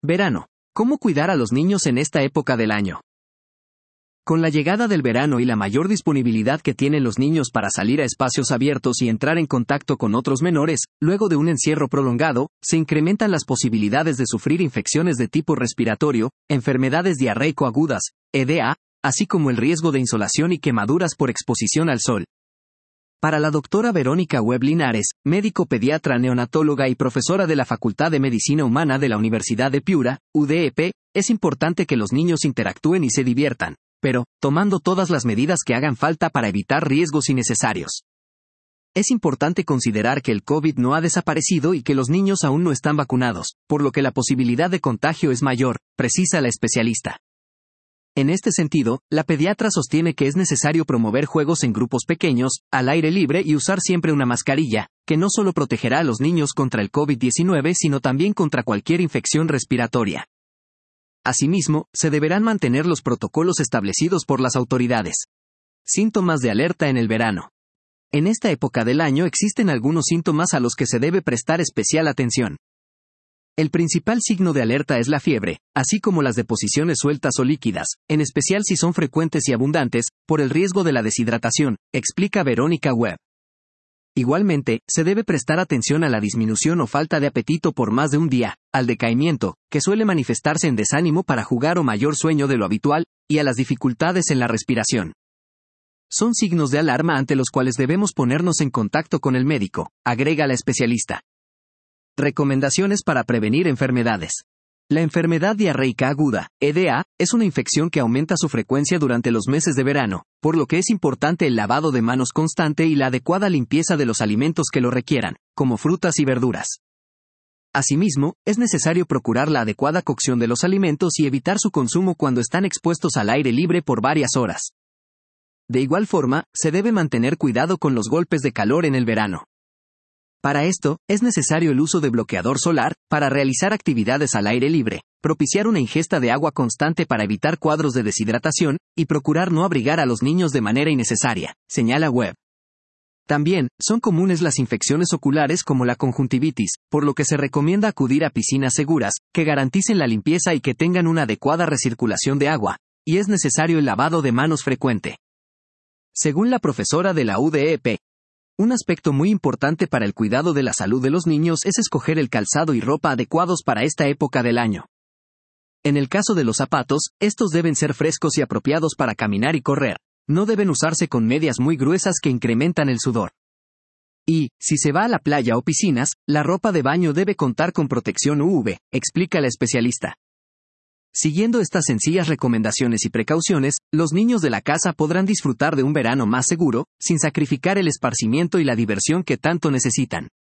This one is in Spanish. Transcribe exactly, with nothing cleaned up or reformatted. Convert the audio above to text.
Verano. ¿Cómo cuidar a los niños en esta época del año? Con la llegada del verano y la mayor disponibilidad que tienen los niños para salir a espacios abiertos y entrar en contacto con otros menores, luego de un encierro prolongado, se incrementan las posibilidades de sufrir infecciones de tipo respiratorio, enfermedades diarreico-agudas, E D A, así como el riesgo de insolación y quemaduras por exposición al sol. Para la doctora Verónica Webb Linares, médico pediatra neonatóloga y profesora de la Facultad de Medicina Humana de la Universidad de Piura, U D E P, es importante que los niños interactúen y se diviertan, pero, tomando todas las medidas que hagan falta para evitar riesgos innecesarios. Es importante considerar que el COVID no ha desaparecido y que los niños aún no están vacunados, por lo que la posibilidad de contagio es mayor, precisa la especialista. En este sentido, la pediatra sostiene que es necesario promover juegos en grupos pequeños, al aire libre y usar siempre una mascarilla, que no solo protegerá a los niños contra el COVID diecinueve sino también contra cualquier infección respiratoria. Asimismo, se deberán mantener los protocolos establecidos por las autoridades. Síntomas de alerta en el verano. En esta época del año existen algunos síntomas a los que se debe prestar especial atención. El principal signo de alerta es la fiebre, así como las deposiciones sueltas o líquidas, en especial si son frecuentes y abundantes, por el riesgo de la deshidratación, explica Verónica Webb. Igualmente, se debe prestar atención a la disminución o falta de apetito por más de un día, al decaimiento, que suele manifestarse en desánimo para jugar o mayor sueño de lo habitual, y a las dificultades en la respiración. Son signos de alarma ante los cuales debemos ponernos en contacto con el médico, agrega la especialista. Recomendaciones para prevenir enfermedades. La enfermedad diarreica aguda, E D A, es una infección que aumenta su frecuencia durante los meses de verano, por lo que es importante el lavado de manos constante y la adecuada limpieza de los alimentos que lo requieran, como frutas y verduras. Asimismo, es necesario procurar la adecuada cocción de los alimentos y evitar su consumo cuando están expuestos al aire libre por varias horas. De igual forma, se debe mantener cuidado con los golpes de calor en el verano. Para esto, es necesario el uso de bloqueador solar, para realizar actividades al aire libre, propiciar una ingesta de agua constante para evitar cuadros de deshidratación, y procurar no abrigar a los niños de manera innecesaria, señala Webb. También, son comunes las infecciones oculares como la conjuntivitis, por lo que se recomienda acudir a piscinas seguras, que garanticen la limpieza y que tengan una adecuada recirculación de agua, y es necesario el lavado de manos frecuente. Según la profesora de la U D E P, un aspecto muy importante para el cuidado de la salud de los niños es escoger el calzado y ropa adecuados para esta época del año. En el caso de los zapatos, estos deben ser frescos y apropiados para caminar y correr. No deben usarse con medias muy gruesas que incrementan el sudor. Y, si se va a la playa o piscinas, la ropa de baño debe contar con protección U V, explica la especialista. Siguiendo estas sencillas recomendaciones y precauciones, los niños de la casa podrán disfrutar de un verano más seguro, sin sacrificar el esparcimiento y la diversión que tanto necesitan.